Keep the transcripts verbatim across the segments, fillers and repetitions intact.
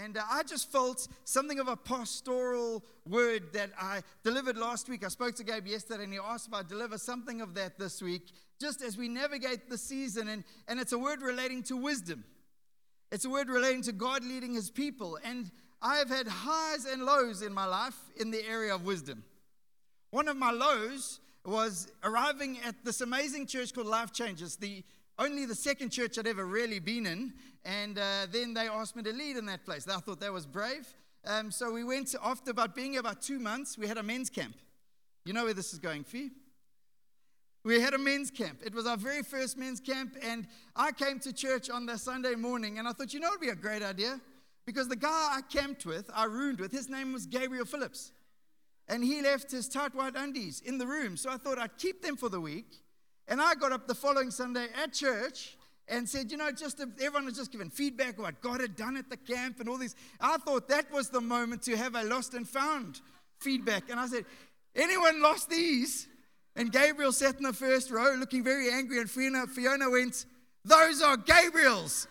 And uh, I just felt something of a pastoral word that I delivered last week. I spoke to Gabe yesterday, and he asked if I deliver something of that this week, just as we navigate the season. And, and it's a word relating to wisdom. It's a word relating to God leading his people. And I have had highs and lows in my life in the area of wisdom. One of my lows was arriving at this amazing church called Life Changes, the only the second church I'd ever really been in. And uh, then they asked me to lead in that place. I thought that was brave. Um, so we went, after about being here about two months, we had a men's camp. You know where this is going, Fee? We had a men's camp. It was our very first men's camp. And I came to church on the Sunday morning. And I thought, you know what would be a great idea? Because the guy I camped with, I roomed with, his name was Gabriel Phillips. And he left his tight white undies in the room. So I thought I'd keep them for the week. And I got up the following Sunday at church and said, you know, just everyone was just giving feedback of what God had done at the camp and all this. I thought that was the moment to have a lost and found feedback. And I said, anyone lost these? And Gabriel sat in the first row looking very angry. And Fiona, Fiona went, those are Gabriel's.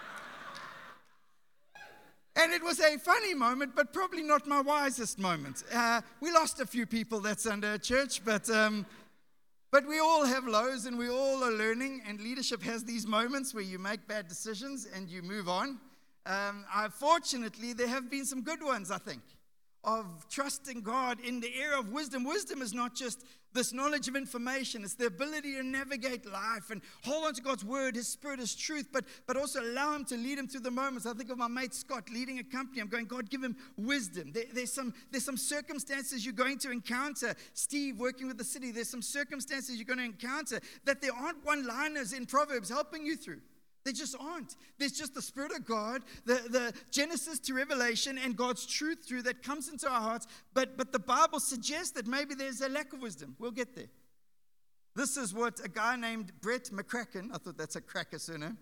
And it was a funny moment, but probably not my wisest moment. Uh, we lost a few people that Sunday at church, but... Um, But we all have lows and we all are learning, and leadership has these moments where you make bad decisions and you move on. Um, I, fortunately, there have been some good ones, I think, of trusting God in the area of wisdom. Wisdom is not just this knowledge of information. It's the ability to navigate life and hold on to God's word. His spirit is truth, but, but also allow him to lead him through the moments. I think of my mate Scott leading a company. I'm going, God, give him wisdom. There, there's, some, there's some circumstances you're going to encounter. Steve working with the city, there's some circumstances you're going to encounter that there aren't one-liners in Proverbs helping you through. They just aren't. There's just the Spirit of God, the, the Genesis to Revelation, and God's truth through that comes into our hearts. But, but the Bible suggests that maybe there's a lack of wisdom. We'll get there. This is what a guy named Brett McCracken, I thought that's a cracker surname,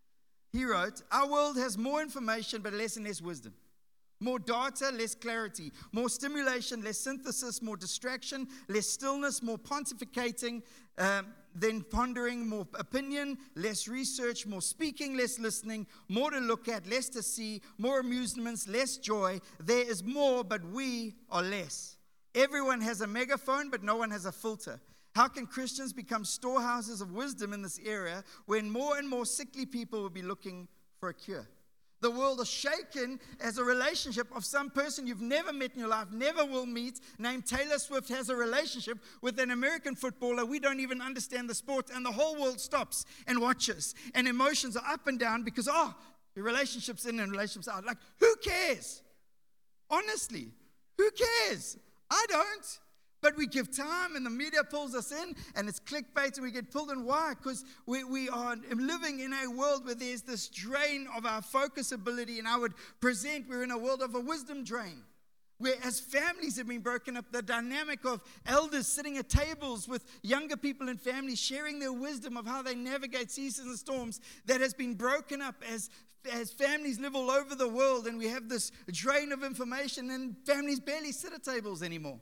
he wrote, our world has more information but less and less wisdom. More data, less clarity. More stimulation, less synthesis. More distraction, less stillness. More pontificating um, than pondering. More opinion, less research. More speaking, less listening. More to look at, less to see. More amusements, less joy. There is more, but we are less. Everyone has a megaphone, but no one has a filter. How can Christians become storehouses of wisdom in this area when more and more sickly people will be looking for a cure? The world is shaken as a relationship of some person you've never met in your life, never will meet, named Taylor Swift, has a relationship with an American footballer. We don't even understand the sport, and the whole world stops and watches. And emotions are up and down because, oh, your relationship's in and relationship's out. Like, who cares? Honestly, who cares? I don't. But we give time and the media pulls us in and it's clickbait and we get pulled in. Why? Because we, we are living in a world where there's this drain of our focus ability, and I would present we're in a world of a wisdom drain. Where as families have been broken up, the dynamic of elders sitting at tables with younger people and families sharing their wisdom of how they navigate seasons and storms, that has been broken up as as families live all over the world, and we have this drain of information and families barely sit at tables anymore.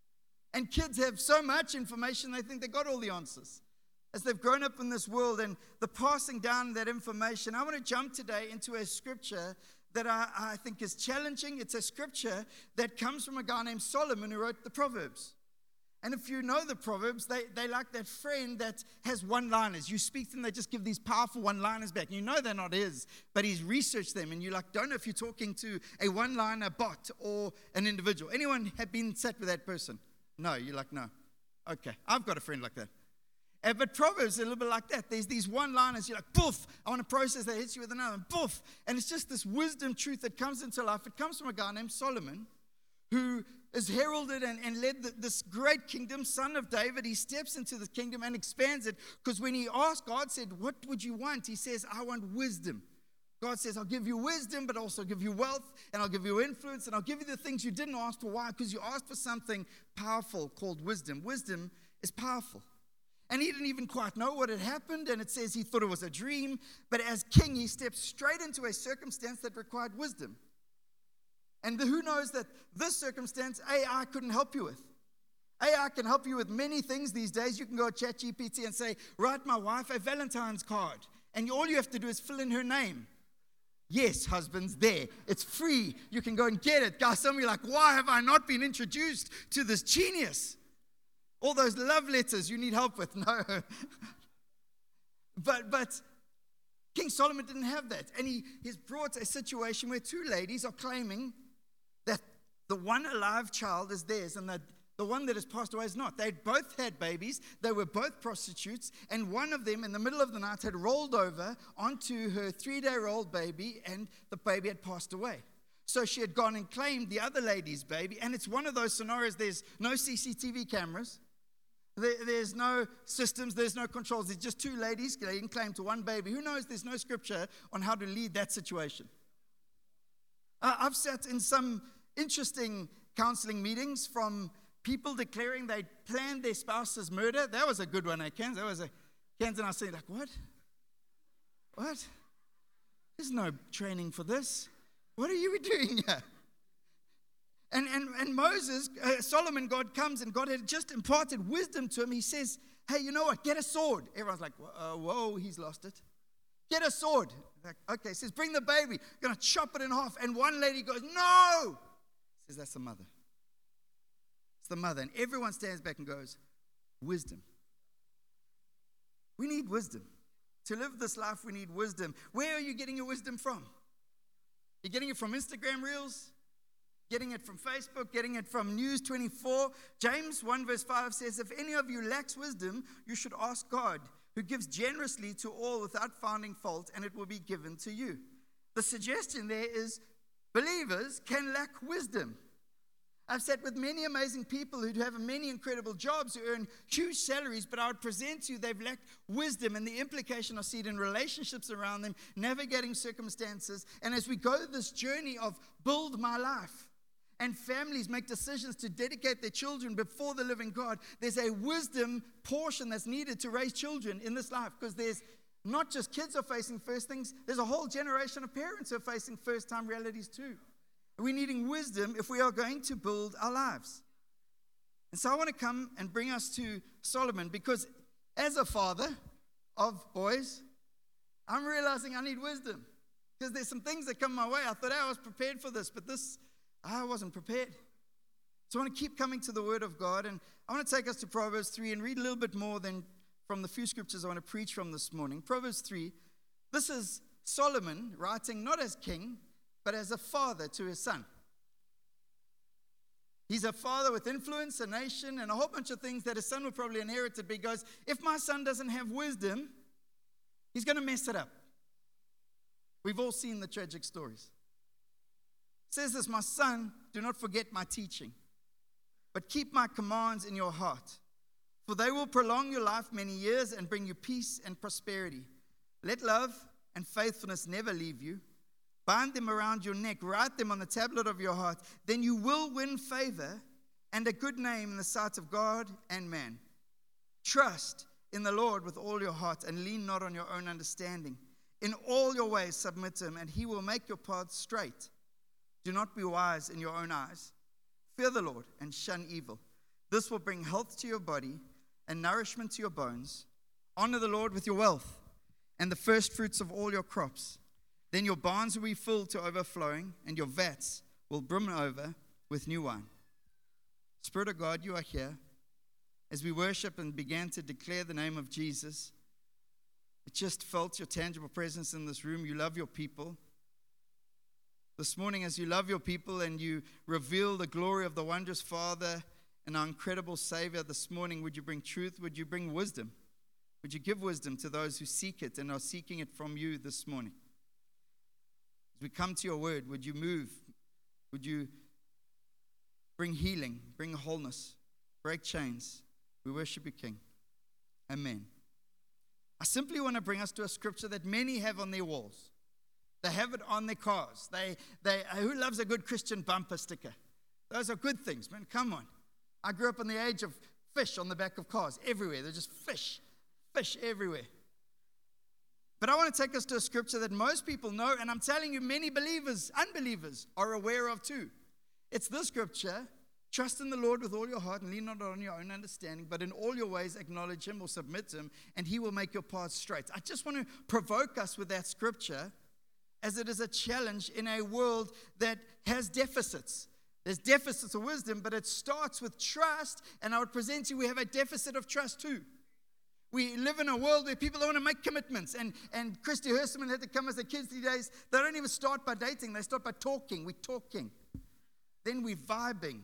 And kids have so much information, they think they got all the answers. As they've grown up in this world and the passing down of that information, I want to jump today into a scripture that I, I think is challenging. It's a scripture that comes from a guy named Solomon who wrote the Proverbs. And if you know the Proverbs, they, they like that friend that has one-liners. You speak to them, they just give these powerful one-liners back. And you know they're not his, but he's researched them. And you like don't know if you're talking to a one-liner bot or an individual. Anyone have been sat with that person? No, you're like, no. Okay, I've got a friend like that. Uh, but Proverbs are a little bit like that. There's these one-liners. You're like, poof, I want to process that. Hits you with another, and poof. And it's just this wisdom truth that comes into life. It comes from a guy named Solomon, who is heralded and, and led the, this great kingdom, son of David. He steps into the kingdom and expands it. Because when he asked, God said, what would you want? He says, I want wisdom. God says, I'll give you wisdom, but also give you wealth, and I'll give you influence, and I'll give you the things you didn't ask for. Why? Because you asked for something powerful called wisdom. Wisdom is powerful. And he didn't even quite know what had happened, and it says he thought it was a dream. But as king, he stepped straight into a circumstance that required wisdom. And who knows that this circumstance, A I couldn't help you with. A I can help you with many things these days. You can go to ChatGPT and say, write my wife a Valentine's card. And all you have to do is fill in her name. Yes, husbands, there. It's free. You can go and get it. Guys, some of you are like, why have I not been introduced to this genius? All those love letters you need help with. No. but but King Solomon didn't have that. And he has brought a situation where two ladies are claiming that the one alive child is theirs and that the one that has passed away is not. They both had babies. They were both prostitutes. And one of them, in the middle of the night, had rolled over onto her three-day-old baby, and the baby had passed away. So she had gone and claimed the other lady's baby. And it's one of those scenarios. There's no C C T V cameras. There, there's no systems. There's no controls. There's just two ladies laying claim to one baby. Who knows? There's no scripture on how to lead that situation. Uh, I've sat in some interesting counseling meetings from people declaring they planned their spouse's murder. That was a good one, eh, Kens? That was a Kens and I said, like, what? What? There's no training for this. What are you doing here? And and and Moses, uh, Solomon, God comes and God had just imparted wisdom to him. He says, hey, you know what? Get a sword. Everyone's like, uh, whoa, he's lost it. Get a sword. Like, okay, he says, bring the baby. You're going to chop it in half. And one lady goes, no. He says, that's the mother. It's the mother. And everyone stands back and goes, wisdom. We need wisdom. To live this life, we need wisdom. Where are you getting your wisdom from? You're getting it from Instagram Reels? Getting it from Facebook? Getting it from News twenty-four? James one verse five says, if any of you lacks wisdom, you should ask God, who gives generously to all without finding fault, and it will be given to you. The suggestion there is believers can lack wisdom. I've sat with many amazing people who have many incredible jobs, who earn huge salaries, but I would present to you they've lacked wisdom, and the implication I see it in relationships around them, navigating circumstances. And as we go this journey of build my life, and families make decisions to dedicate their children before the living God, there's a wisdom portion that's needed to raise children in this life, because there's not just kids are facing first things, there's a whole generation of parents who are facing first-time realities too. We're needing wisdom if we are going to build our lives. And so I want to come and bring us to Solomon, because as a father of boys, I'm realizing I need wisdom, because there's some things that come my way. I thought, hey, I was prepared for this, but this, I wasn't prepared. So I want to keep coming to the Word of God, and I want to take us to Proverbs three and read a little bit more than from the few scriptures I want to preach from this morning. Proverbs three, this is Solomon writing not as king, but as a father to his son. He's a father with influence, a nation, and a whole bunch of things that his son will probably inherit, because if my son doesn't have wisdom, he's going to mess it up. We've all seen the tragic stories. It says this, my son, do not forget my teaching, but keep my commands in your heart, for they will prolong your life many years and bring you peace and prosperity. Let love and faithfulness never leave you. Bind them around your neck, write them on the tablet of your heart. Then you will win favor and a good name in the sight of God and man. Trust in the Lord with all your heart and lean not on your own understanding. In all your ways submit to him, and he will make your paths straight. Do not be wise in your own eyes. Fear the Lord and shun evil. This will bring health to your body and nourishment to your bones. Honor the Lord with your wealth and the first fruits of all your crops. Then your barns will be filled to overflowing, and your vats will brim over with new wine. Spirit of God, you are here. As we worship and began to declare the name of Jesus, it just felt your tangible presence in this room. You love your people. This morning, as you love your people and you reveal the glory of the wondrous Father and our incredible Savior this morning, would you bring truth? Would you bring wisdom? Would you give wisdom to those who seek it and are seeking it from you this morning? As we come to your word, would you move? Would you bring healing, bring wholeness, break chains? We worship you, King. Amen. I simply want to bring us to a scripture that many have on their walls. They have it on their cars. They, they, who loves a good Christian bumper sticker? Those are good things, man. Come on. I grew up in the age of fish on the back of cars everywhere. They're just fish, fish everywhere. But I want to take us to a scripture that most people know, and I'm telling you, many believers, unbelievers, are aware of too. It's this scripture: trust in the Lord with all your heart and lean not on your own understanding, but in all your ways acknowledge him or submit to him, and he will make your paths straight. I just want to provoke us with that scripture as it is a challenge in a world that has deficits. There's deficits of wisdom, but it starts with trust, and I would present to you we have a deficit of trust too. We live in a world where people don't want to make commitments, and, and Christy Hurstman had to come as a kids these days. They don't even start by dating, they start by talking. We're talking. Then we're vibing.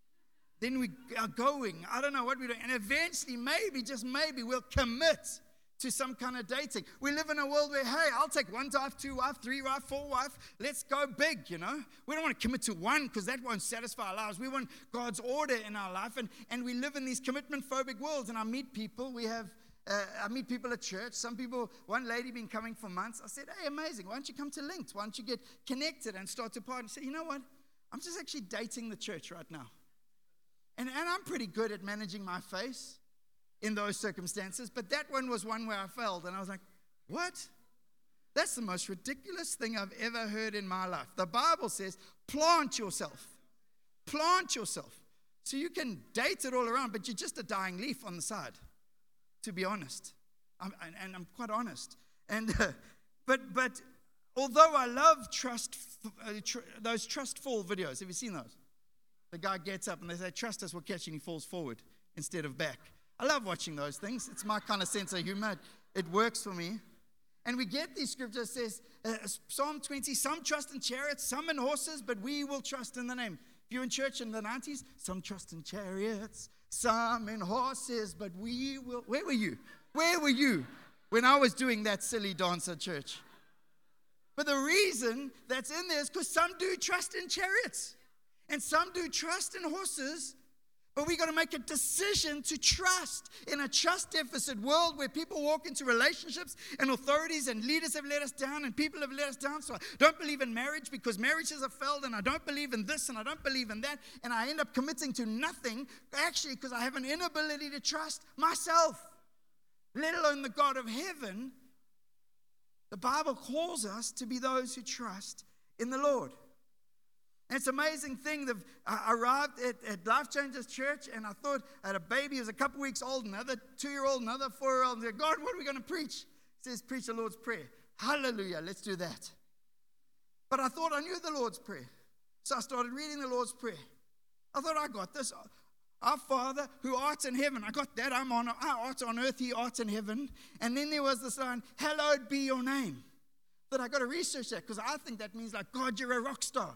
Then we are going. I don't know what we're doing. And eventually, maybe, just maybe, we'll commit to some kind of dating. We live in a world where, hey, I'll take one wife, two wife, three wife, four wife. Let's go big, you know. We don't want to commit to one because that won't satisfy our lives. We want God's order in our life. And, and we live in these commitment-phobic worlds. And I meet people. We have, uh, I meet people at church. Some people, one lady been coming for months. I said, hey, amazing. Why don't you come to Linked? Why don't you get connected and start to party? She said, you know what? I'm just actually dating the church right now. And, and I'm pretty good at managing my face in those circumstances, but that one was one where I failed, and I was like, what? That's the most ridiculous thing I've ever heard in my life. The Bible says, plant yourself. Plant yourself. So you can date it all around, but you're just a dying leaf on the side, to be honest. I'm, and, and I'm quite honest. And uh, But but although I love trust, uh, tr- those trust fall videos, have you seen those? The guy gets up and they say, trust us, we'll catch you, and he falls forward instead of back. I love watching those things. It's my kind of sense of humor. It works for me. And we get these scriptures that says, uh, Psalm twenty, some trust in chariots, some in horses, but we will trust in the name. If you're in church in the nineties, some trust in chariots, some in horses, but we will. Where were you? Where were you when I was doing that silly dance at church? But the reason that's in there is because some do trust in chariots. And some do trust in horses, but we got to make a decision to trust in a trust deficit world where people walk into relationships and authorities and leaders have let us down and people have let us down. So I don't believe in marriage because marriages have failed, and I don't believe in this and I don't believe in that. And I end up committing to nothing actually because I have an inability to trust myself, let alone the God of heaven. The Bible calls us to be those who trust in the Lord. And it's an amazing thing that I arrived at, at Life Changers Church, and I thought I had a baby who was a couple weeks old, another two-year-old, another four-year-old. And I said, God, what are we going to preach? He says, preach the Lord's Prayer. Hallelujah, let's do that. But I thought I knew the Lord's Prayer. So I started reading the Lord's Prayer. I thought, I got this. Our Father who art in heaven. I got that. I'm on, I art on earth, he art in heaven. And then there was this line, hallowed be your name. But I got to research that because I think that means like, God, you're a rock star.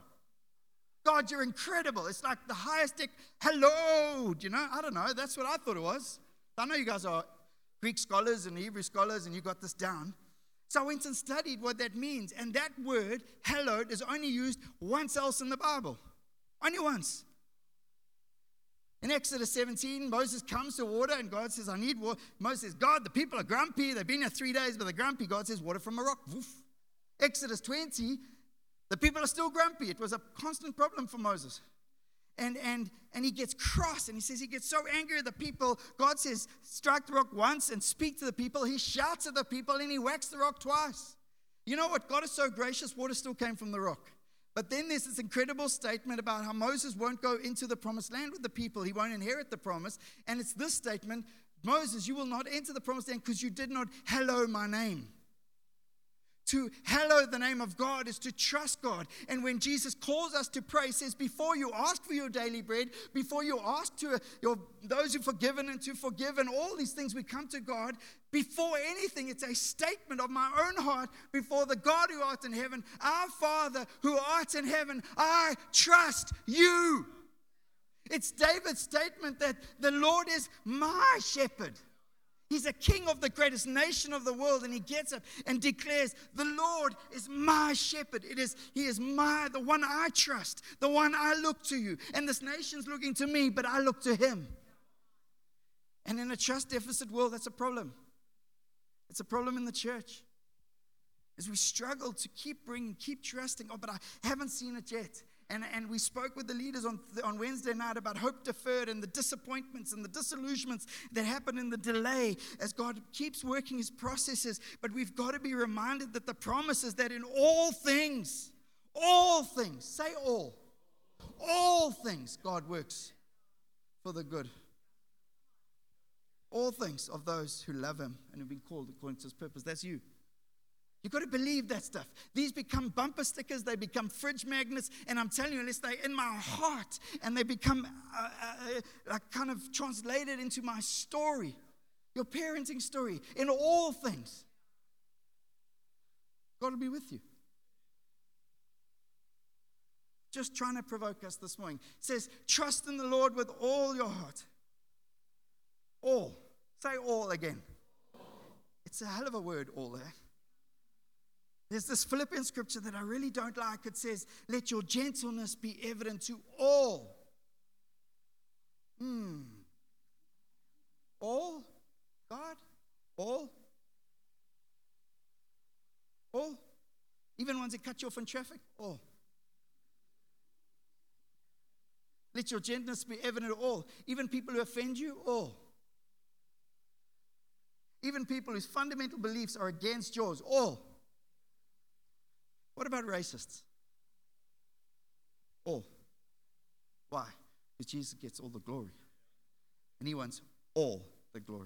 God, you're incredible. It's like the highest deck. Hello, you know? I don't know. That's what I thought it was. I know you guys are Greek scholars and Hebrew scholars, and you got this down. So I went and studied what that means. And that word, hallowed, is only used once else in the Bible. Only once. In Exodus seventeen, Moses comes to water, and God says, I need water. Moses says, God, the people are grumpy. They've been here three days, but they're grumpy. God says, water from a rock. Woof. Exodus twenty, the people are still grumpy. It was a constant problem for Moses. And, and, and he gets cross, and he says he gets so angry at the people. God says, strike the rock once and speak to the people. He shouts at the people, and he whacks the rock twice. You know what? God is so gracious, water still came from the rock. But then there's this incredible statement about how Moses won't go into the promised land with the people. He won't inherit the promise. And it's this statement, Moses, you will not enter the promised land because you did not hallow my name. To hallow the name of God is to trust God. And when Jesus calls us to pray, he says, before you ask for your daily bread, before you ask to your, those who've forgiven and to forgive and all these things, we come to God. Before anything, it's a statement of my own heart before the God who art in heaven. Our Father who art in heaven, I trust you. It's David's statement that the Lord is my shepherd. He's a king of the greatest nation of the world, and he gets up and declares, the Lord is my shepherd. It is, he is my, the one I trust, the one I look to you. And this nation's looking to me, but I look to him. And in a trust deficit world, that's a problem. It's a problem in the church. As we struggle to keep bringing, keep trusting, oh, but I haven't seen it yet. And, and we spoke with the leaders on, on Wednesday night about hope deferred and the disappointments and the disillusionments that happen in the delay as God keeps working his processes. But we've got to be reminded that the promise is that in all things, all things, say all, all things, God works for the good. All things of those who love him and have been called according to his purpose. That's you. You've got to believe that stuff. These become bumper stickers. They become fridge magnets. And I'm telling you, unless they're in my heart and they become uh, uh, like kind of translated into my story, your parenting story, in all things, God will be with you. Just trying to provoke us this morning. It says, trust in the Lord with all your heart. All. Say all again. It's a hell of a word, all there. There's this Philippians scripture that I really don't like. It says, let your gentleness be evident to all. Hmm. All? God? All? All? Even ones that cut you off in traffic? All. Let your gentleness be evident to all. Even people who offend you? All. Even people whose fundamental beliefs are against yours? All. What about racists? All. Why? Because Jesus gets all the glory. And he wants all the glory.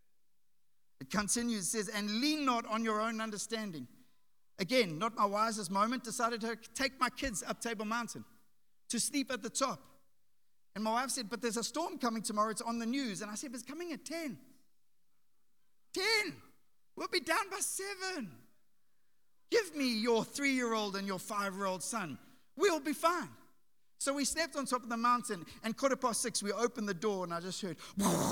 It continues, it says, and lean not on your own understanding. Again, not my wisest moment, decided to take my kids up Table Mountain to sleep at the top. And my wife said, but there's a storm coming tomorrow, it's on the news. And I said, but it's coming at ten. ten. We'll be down by seven. Give me your three-year-old and your five-year-old son. We'll be fine. So we slept on top of the mountain, and quarter past six, we opened the door, and I just heard,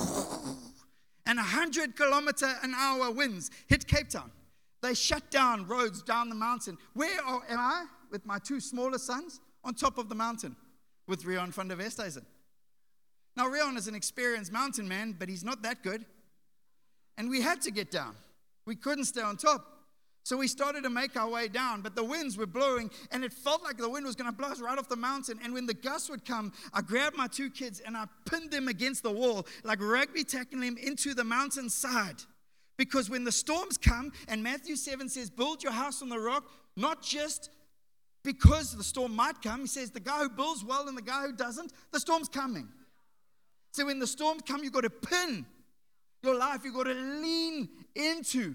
and one hundred kilometer an hour winds hit Cape Town. They shut down roads down the mountain. Where are, am I with my two smaller sons? On top of the mountain with Rion van der Westhuizen. Now, Rion is an experienced mountain man, but he's not that good. And we had to get down. We couldn't stay on top. So we started to make our way down, but the winds were blowing, and it felt like the wind was going to blow us right off the mountain. And when the gusts would come, I grabbed my two kids, and I pinned them against the wall, like rugby tackling them into the mountainside. Because when the storms come, and Matthew seven says, build your house on the rock, not just because the storm might come. He says, the guy who builds well and the guy who doesn't, the storm's coming. So when the storms come, you've got to pin your life, you've got to lean into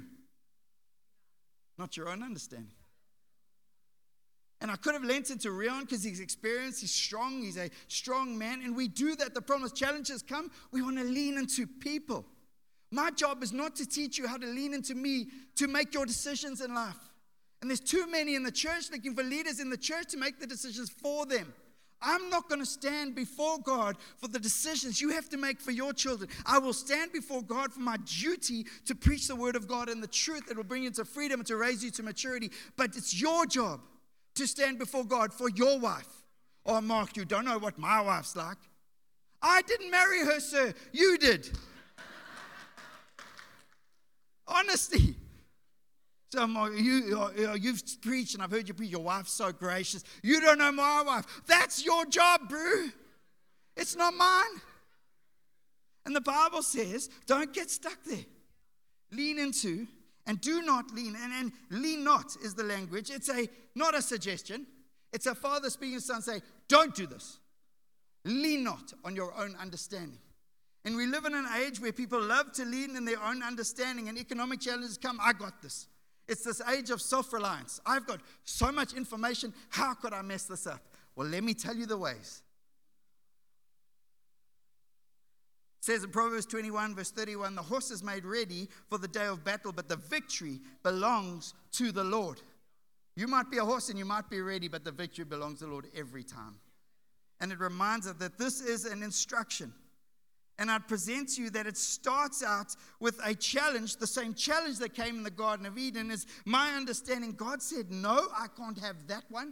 not your own understanding. And I could have lent into Rion because he's experienced, he's strong, he's a strong man. And we do that. The problem is challenges come, we want to lean into people. My job is not to teach you how to lean into me to make your decisions in life. And there's too many in the church looking for leaders in the church to make the decisions for them. I'm not going to stand before God for the decisions you have to make for your children. I will stand before God for my duty to preach the word of God and the truth that will bring you to freedom and to raise you to maturity. But it's your job to stand before God for your wife. Oh, Mark, you don't know what my wife's like. I didn't marry her, sir. You did. Honesty. So you, you, you've preached, and I've heard you preach, your wife's so gracious. You don't know my wife. That's your job, bro. It's not mine. And the Bible says, don't get stuck there. Lean into, and do not lean. And, and lean not is the language. It's a not a suggestion. It's a father speaking to son saying, don't do this. Lean not on your own understanding. And we live in an age where people love to lean in their own understanding, and economic challenges come, I got this. It's this age of self-reliance. I've got so much information. How could I mess this up? Well, let me tell you the ways. It says in Proverbs twenty-one, verse thirty-one, the horse is made ready for the day of battle, but the victory belongs to the Lord. You might be a horse and you might be ready, but the victory belongs to the Lord every time. And it reminds us that this is an instruction. And I'd present to you that it starts out with a challenge. The same challenge that came in the Garden of Eden is my understanding. God said, no, I can't have that one.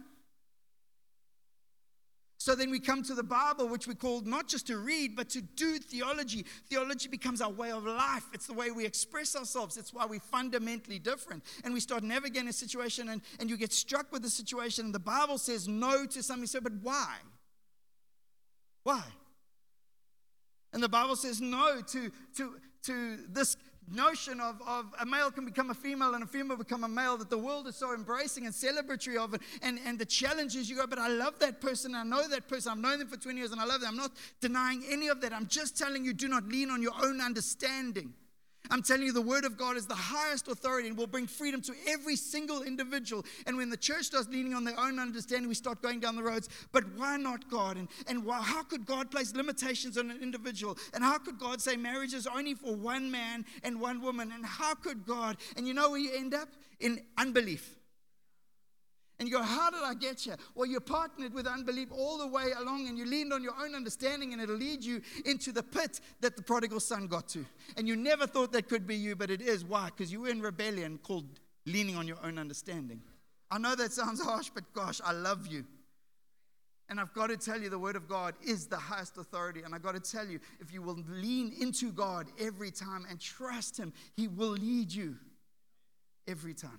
So then we come to the Bible, which we call not just to read, but to do theology. Theology becomes our way of life. It's the way we express ourselves. It's why we're fundamentally different. And we start navigating a situation, and, and you get struck with the situation. And the Bible says no to something. So, but why? Why? And the Bible says no to, to, to this notion of, of a male can become a female and a female become a male that the world is so embracing and celebratory of it. And, and the challenges you go, but I love that person. I know that person. I've known them for twenty years and I love them. I'm not denying any of that. I'm just telling you, do not lean on your own understanding. I'm telling you, the word of God is the highest authority and will bring freedom to every single individual. And when the church starts leaning on their own understanding, we start going down the roads. But why not God? And, and why, how could God place limitations on an individual? And how could God say marriage is only for one man and one woman? And how could God? And you know where you end up? In unbelief. And you go, how did I get here? Well, you partnered with unbelief all the way along, and you leaned on your own understanding, and it'll lead you into the pit that the prodigal son got to. And you never thought that could be you, but it is. Why? Because you were in rebellion called leaning on your own understanding. I know that sounds harsh, but gosh, I love you. And I've got to tell you, the word of God is the highest authority. And I've got to tell you, if you will lean into God every time and trust him, he will lead you every time.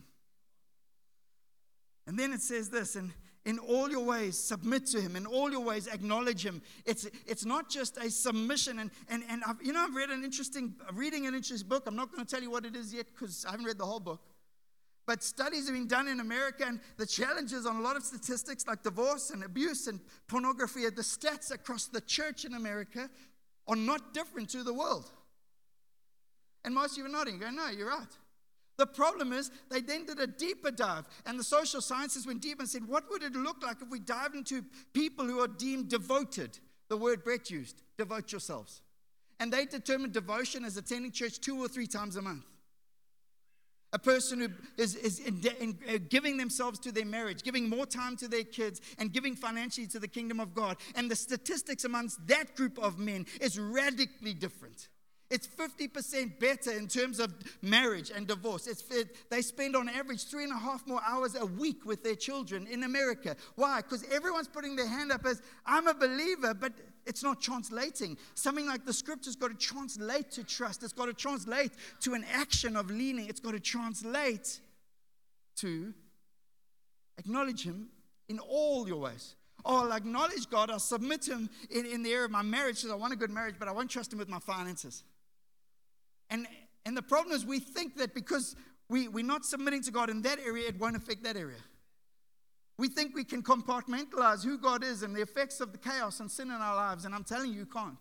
And then it says this, and in all your ways, submit to him. In all your ways, acknowledge him. It's it's not just a submission. And, and, and I've, you know, I've read an interesting, reading an interesting book. I'm not going to tell you what it is yet because I haven't read the whole book. But studies have been done in America, and the challenges on a lot of statistics like divorce and abuse and pornography, the stats across the church in America are not different to the world. And most of you are nodding. You go, no, you're right. The problem is they then did a deeper dive, and the social sciences went deep and said, what would it look like if we dived into people who are deemed devoted? The word Brett used, devote yourselves. And they determined devotion as attending church two or three times a month. A person who is, is in, in, uh, giving themselves to their marriage, giving more time to their kids, and giving financially to the kingdom of God. And the statistics amongst that group of men is radically different. It's fifty percent better in terms of marriage and divorce. It's, it, they spend on average three and a half more hours a week with their children in America. Why? Because everyone's putting their hand up as, I'm a believer, but it's not translating. Something like the scripture's got to translate to trust. It's got to translate to an action of leaning. It's got to translate to acknowledge him in all your ways. Oh, I'll acknowledge God. I'll submit to him in, in the area of my marriage because I want a good marriage, but I won't trust him with my finances. And and the problem is we think that because we, we're not submitting to God in that area, it won't affect that area. We think we can compartmentalize who God is and the effects of the chaos and sin in our lives, and I'm telling you, you can't.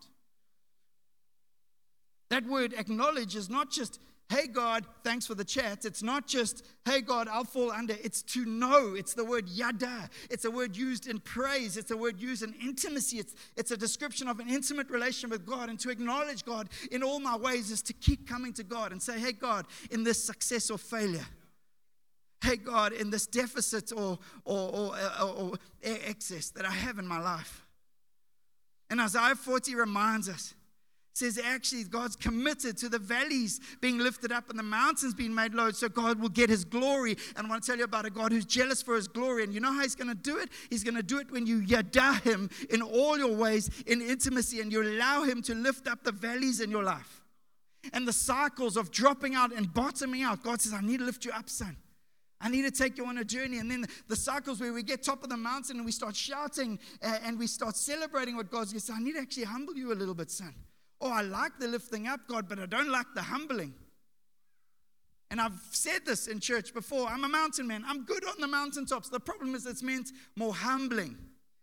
That word acknowledge is not just, hey God, thanks for the chat. It's not just, hey God, I'll fall under. It's to know. It's the word yada. It's a word used in praise. It's a word used in intimacy. It's, it's a description of an intimate relation with God. And to acknowledge God in all my ways is to keep coming to God and say, hey God, in this success or failure. Hey God, in this deficit or, or, or, or, or excess that I have in my life. And Isaiah forty reminds us, says actually God's committed to the valleys being lifted up and the mountains being made low so God will get his glory. And I want to tell you about a God who's jealous for his glory. And you know how he's going to do it? He's going to do it when you yada him in all your ways in intimacy and you allow him to lift up the valleys in your life. And the cycles of dropping out and bottoming out. God says, I need to lift you up, son. I need to take you on a journey. And then the cycles where we get top of the mountain and we start shouting and we start celebrating what God's going to say. I need to actually humble you a little bit, son. Oh, I like the lifting up, God, but I don't like the humbling. And I've said this in church before. I'm a mountain man. I'm good on the mountaintops. The problem is it's meant more humbling.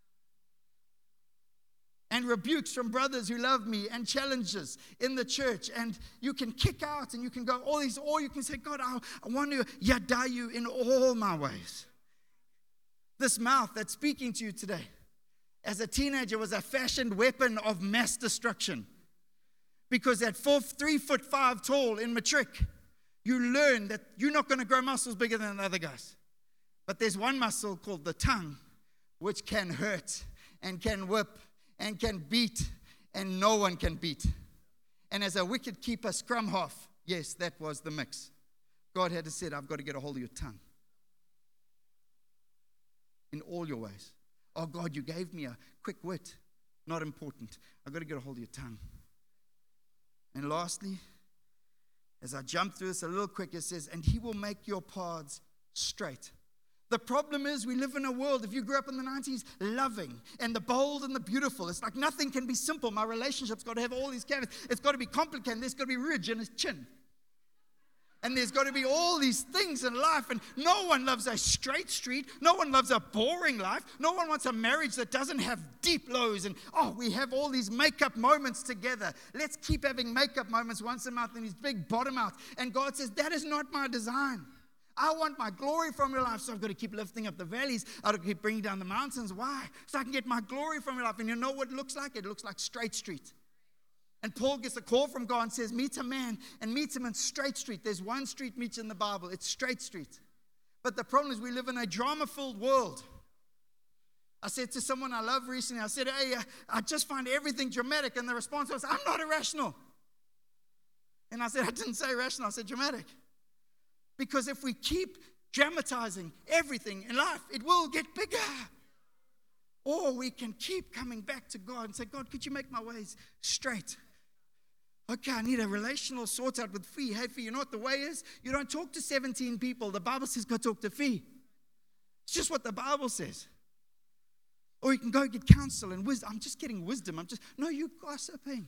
And rebukes from brothers who love me and challenges in the church. And you can kick out and you can go all these, or you can say, God, I, I want to yada you in all my ways. This mouth that's speaking to you today, as a teenager, was a fashioned weapon of mass destruction. Because at four, three foot five tall in matric, you learn that you're not going to grow muscles bigger than the other guys. But there's one muscle called the tongue, which can hurt and can whip and can beat, and no one can beat. And as a wicket keeper, scrum half, yes, that was the mix. God had to say, I've got to get a hold of your tongue. In all your ways. Oh God, you gave me a quick wit. Not important. I've got to get a hold of your tongue. And lastly, as I jump through this a little quick, it says, and he will make your paths straight. The problem is we live in a world, if you grew up in the nineties, loving and the bold and the beautiful. It's like nothing can be simple. My relationship's got to have all these caveats. It's got to be complicated. There's got to be ridge in his chin. And there's got to be all these things in life. And no one loves a straight street. No one loves a boring life. No one wants a marriage that doesn't have deep lows. And, oh, we have all these make-up moments together. Let's keep having make-up moments once a month and these big bottom outs. And God says, that is not my design. I want my glory from your life. So I've got to keep lifting up the valleys. I've got to keep bringing down the mountains. Why? So I can get my glory from your life. And you know what it looks like? It looks like straight street. And Paul gets a call from God and says, meet a man and meet him in straight street. There's one street meet in the Bible. It's straight street. But the problem is we live in a drama-filled world. I said to someone I love recently, I said, hey, I just find everything dramatic. And the response was, I'm not irrational. And I said, I didn't say irrational, I said dramatic. Because if we keep dramatizing everything in life, it will get bigger. Or we can keep coming back to God and say, God, could you make my ways straight? Okay, I need a relational sort out with Fee. Hey, Fee, you know what the way is? You don't talk to seventeen people. The Bible says go talk to Fee. It's just what the Bible says. Or you can go get counsel and wisdom. I'm just getting wisdom. I'm just, no, you're gossiping.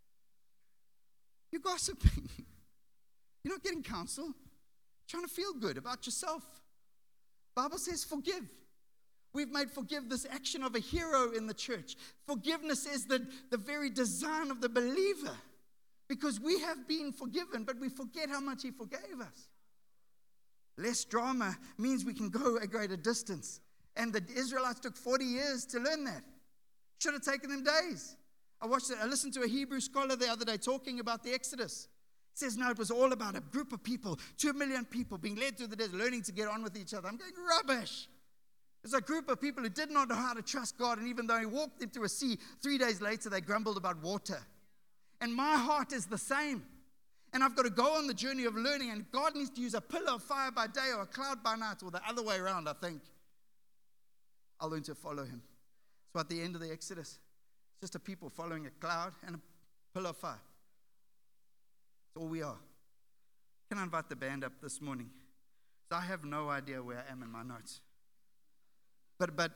You're gossiping. You're not getting counsel. You're trying to feel good about yourself. The Bible says forgive. We've made forgiveness action of a hero in the church. Forgiveness is the, the very design of the believer. Because we have been forgiven, but we forget how much he forgave us. Less drama means we can go a greater distance. And the Israelites took forty years to learn that. Should have taken them days. I watched it. I listened to a Hebrew scholar the other day talking about the Exodus. He says, no, it was all about a group of people, two million people being led through the desert, learning to get on with each other. I'm going, rubbish. There's a group of people who did not know how to trust God, and even though he walked them through a sea, three days later they grumbled about water. And my heart is the same. And I've got to go on the journey of learning, and God needs to use a pillar of fire by day or a cloud by night, or the other way around, I think. I'll learn to follow him. So at the end of the Exodus, it's just a people following a cloud and a pillar of fire. That's all we are. Can I invite the band up this morning? So I have no idea where I am in my notes. But but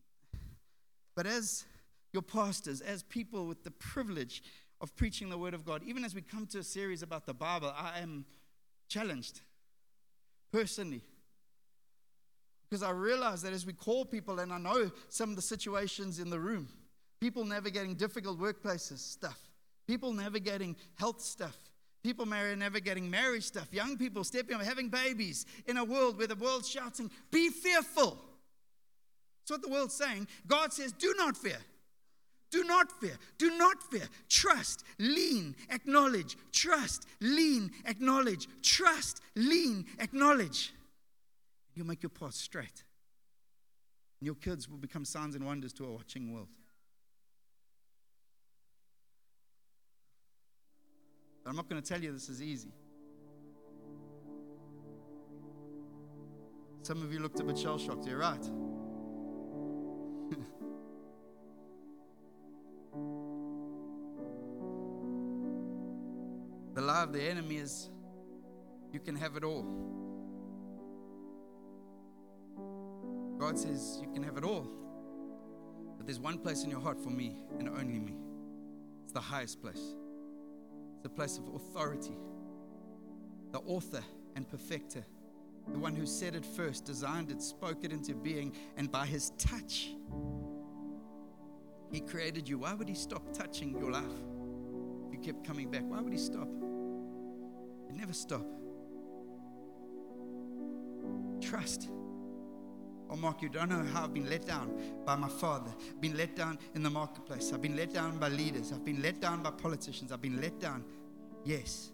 but as your pastors, as people with the privilege of preaching the word of God, even as we come to a series about the Bible, I am challenged personally. Because I realize that as we call people, and I know some of the situations in the room, people navigating difficult workplaces stuff, people navigating health stuff, people navigating marriage stuff, young people stepping up, having babies in a world where the world's shouting, be fearful. That's what the world's saying. God says, do not fear. Do not fear. Do not fear. Trust, lean, acknowledge. Trust, lean, acknowledge. Trust, lean, acknowledge. You'll make your path straight. And your kids will become signs and wonders to a watching world. But I'm not going to tell you this is easy. Some of you looked a bit shell-shocked. You're right. The lie of the enemy is you can have it all. God says you can have it all. But there's one place in your heart for me and only me. It's the highest place. It's the place of authority. The author and perfecter. The one who said it first, designed it, spoke it into being, and by his touch, he created you. Why would he stop touching your life? If you kept coming back, why would he stop? He'd never stop. Trust. Oh, Mark, you don't know how I've been let down by my father. I've been let down in the marketplace. I've been let down by leaders. I've been let down by politicians. I've been let down. Yes.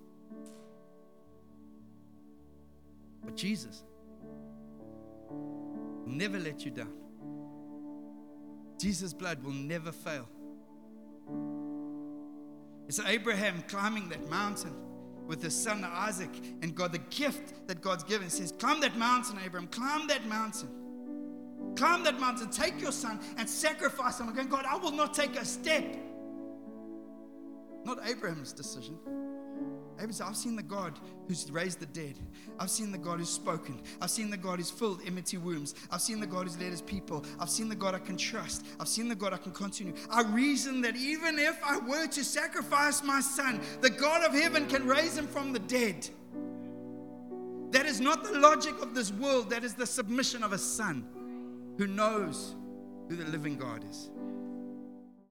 But Jesus will never let you down. Jesus' blood will never fail. It's Abraham climbing that mountain with his son Isaac, and God, the gift that God's given, says, climb that mountain, Abraham, climb that mountain. Climb that mountain, take your son and sacrifice him. I'm going, God, I will not take a step. Not Abraham's decision. Abraham said, I've seen the God who's raised the dead. I've seen the God who's spoken. I've seen the God who's filled empty wombs. I've seen the God who's led his people. I've seen the God I can trust. I've seen the God I can continue. I reason that even if I were to sacrifice my son, the God of heaven can raise him from the dead. That is not the logic of this world. That is the submission of a son who knows who the living God is.